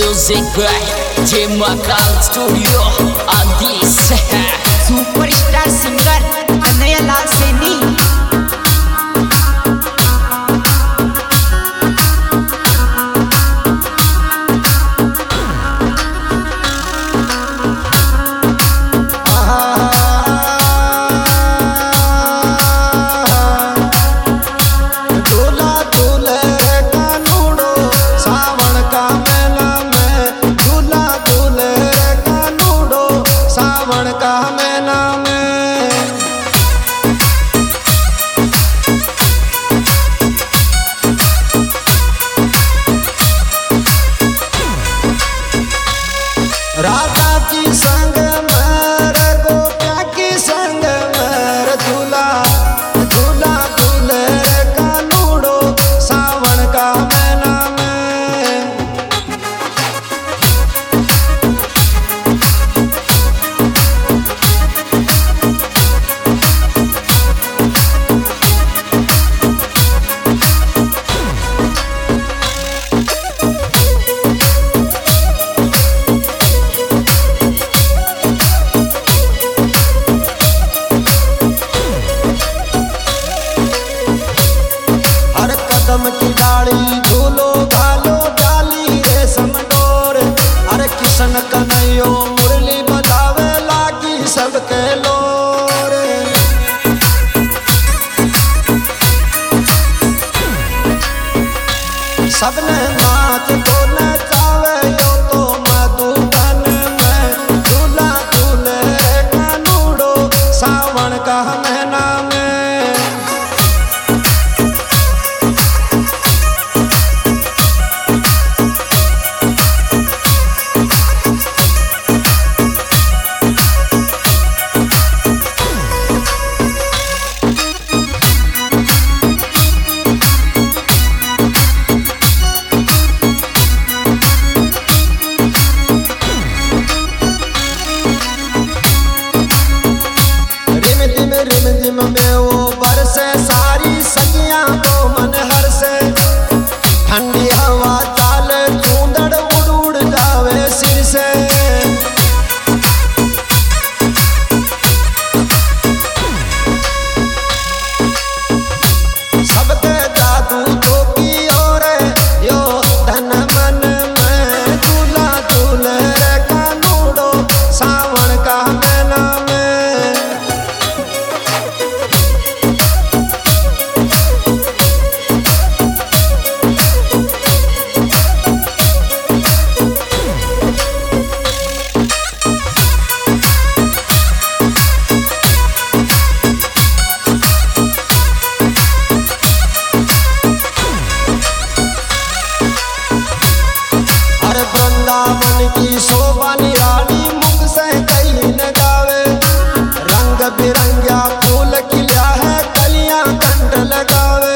Music by Jemakan Studio Adis superstar singer Kanhaiyalal Saini. Radha की संग मर गोपिया की संग मर झूला झूला झूले कानूड़ो सावन का महीना में। कदम की डाली झूलो घालो डाली रेशम डोर। अरे किशन कन्हैयो मुरली बजावे लागी सबके लोर। सबने नाच तो नचावे यो तो मधुबन में झूला झूले कानूड़ो सावन का महीना में। रिम झिम में वो बरसे सारी सखियां को मन हर से। ठंडी हवा चाले चूंदड़ उड़ उड़ जावे सिर से। सबके जादू तो की ओर यो धन मन में झूला झूले कानूड़ो सावन का महीना में। वृंदावन की शोभा निराली मुख से कई न गावे। रंग बिरंगा फूल खिला है कलियां कंठ लगावे।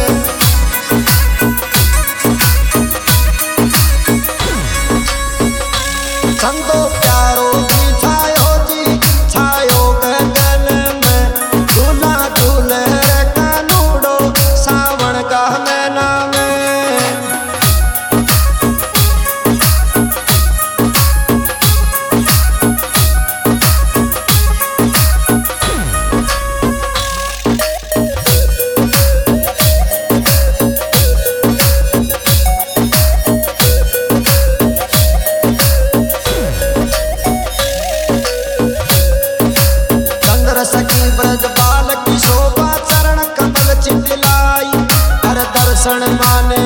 संतो प्यारो की छायो गगन में झूला झूले कानूड़ो सावन का महीना में। सखी ब्रज बाल की शोभा चरण कमल चितलाई। हर दर्शन माने